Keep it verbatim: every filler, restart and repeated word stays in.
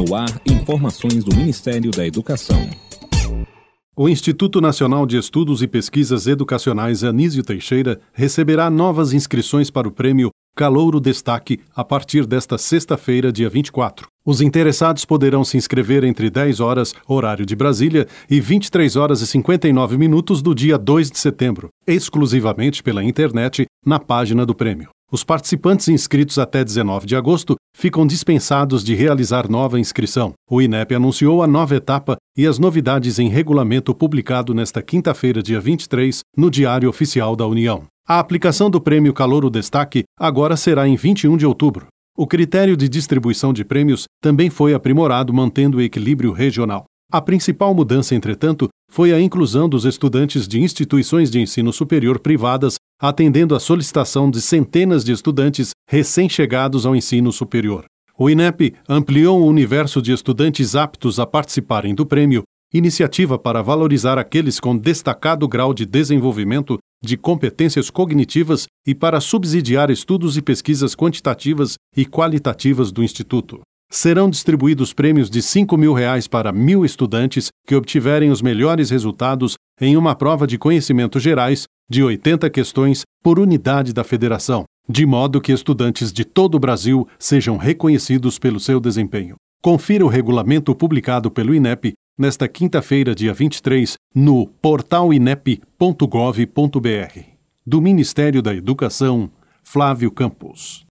No ar, informações do Ministério da Educação. O Instituto Nacional de Estudos e Pesquisas Educacionais Anísio Teixeira receberá novas inscrições para o prêmio Calouro Destaque a partir desta sexta-feira, dia vinte e quatro. Os interessados poderão se inscrever entre dez horas, horário de Brasília, e vinte e três horas e cinquenta e nove minutos do dia dois de setembro, exclusivamente pela internet, na página do prêmio. Os participantes inscritos até dezenove de agosto ficam dispensados de realizar nova inscrição. O INEP anunciou a nova etapa e as novidades em regulamento publicado nesta quinta-feira, dia vinte e três, no Diário Oficial da União. A aplicação do Prêmio Calouro Destaque agora será em vinte e um de outubro. O critério de distribuição de prêmios também foi aprimorado, mantendo o equilíbrio regional. A principal mudança, entretanto, foi a inclusão dos estudantes de instituições de ensino superior privadas, atendendo à solicitação de centenas de estudantes recém-chegados ao ensino superior. O INEP ampliou o universo de estudantes aptos a participarem do prêmio, iniciativa para valorizar aqueles com destacado grau de desenvolvimento de competências cognitivas e para subsidiar estudos e pesquisas quantitativas e qualitativas do Instituto. Serão distribuídos prêmios de cinco mil reais para mil estudantes que obtiverem os melhores resultados em uma prova de conhecimentos gerais de oitenta questões por unidade da federação, de modo que estudantes de todo o Brasil sejam reconhecidos pelo seu desempenho. Confira o regulamento publicado pelo INEP nesta quinta-feira, dia vinte e três, no portal inep ponto gov ponto br. Do Ministério da Educação, Flávio Campos.